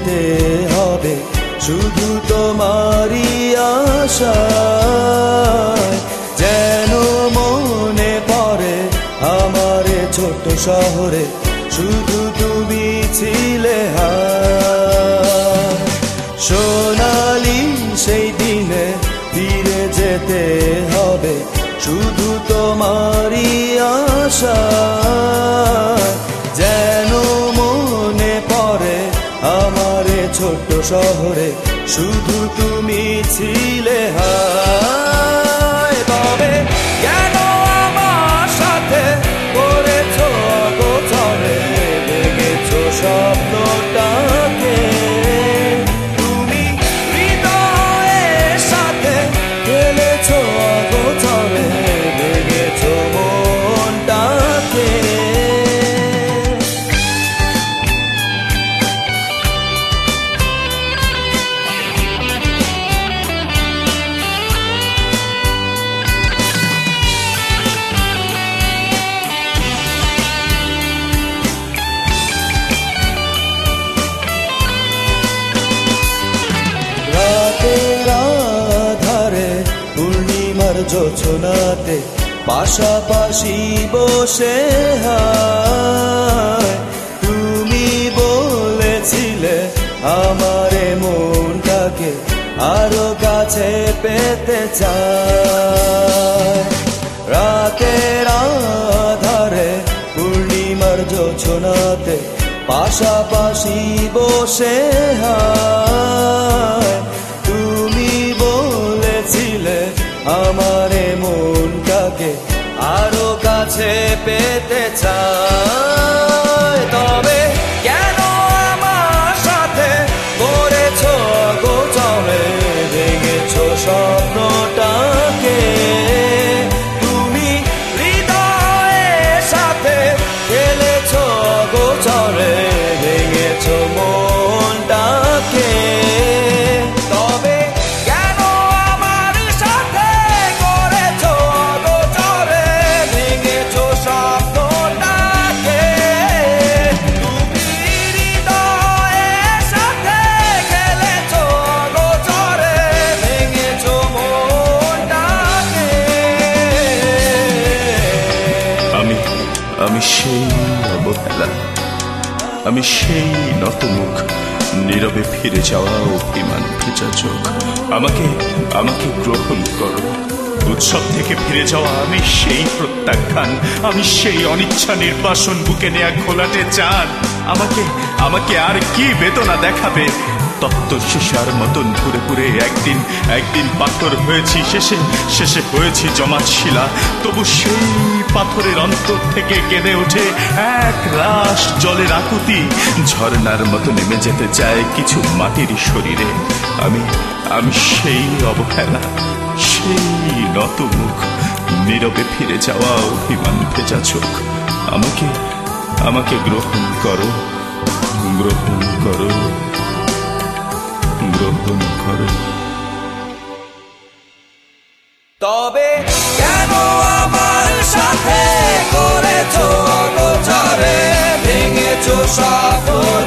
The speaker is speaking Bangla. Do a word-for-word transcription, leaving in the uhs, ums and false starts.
যেতে হবে শুধু তোমারই আশায়। যেন মনে পড়ে আমার ছোট্ট শহরে শুধু তুমি ছিলে হায়। সোনালি সেই দিনে ফিরে যেতে হবে শুধু তোমারই আশায়। যেন মনে পড়ে আমার ছোট্ট শহরে শুধু তুমি ছিলে হায়। তবে কেন আমার সাথে করেছো অগোচরে ভেঙেছো স্বপ্নটাকে। তুমি হৃদয়ের সাথে খেলেছো অগোচরে ভেঙেছো মনটাকে। জোছনাতে পাশাপাশি বসে হায় তুমি বলেছিলে আমারে মনটাকে আরো কাছে পেতে চায়। রাতের আধারে পূর্ণিমার জোছনাতে পাশাপাশি বসে হায় তুমি বলেছিলে আমারে মনটাকে আরো কাছে পেতে চায়। তবে কেন আমার সাথে করেছো অগোচরে ভেঙেছো স্বপ্নটাকে। তুমি হৃদয়ের সাথে খেলেছো অগোচরে ভেঙেছো মনটাকে। আমি সেই অবহেলা, আমি সেই নতমুখ, নীরবে ফিরে যাওয়া অভিমান ভেজা চোখ। আমাকে আমাকে গ্রহণ করো। উৎসব থেকে ফিরে যাওয়া আমি সেই প্রত্যাখ্যান, আমি সেই অনিচ্ছা নির্বাসন, বুকে নেয়া ঘোলাটে চাঁদ। আমাকে আমাকে আর কি বেদনা দেখাবে। তত্ত্ব শিশার মতন ঘুরে ঘুরে একদিন একদিন পাথর হয়েছি, শেষে শেষে হয়েছি জমাট শিলা। তবু সেই পাথরের অন্তর থেকে কেঁদে ওঠে এক রাশ জলের আকুতি। ঝর্ণার মতো নেমে যেতে চায় কিছু মাটির শরীরে। আমি আমি সেই অবহেলা, সেই নতমুখ, নীরবে ফিরে যাওয়া অভিমান ভেজা চোখ। আমাকে আমাকে গ্রহণ করো, গ্রহণ করো, গ্রহণ করো। তবে কেন আমার সাথে করেছো অগোচরে ভেঙেছো স্বপ্ন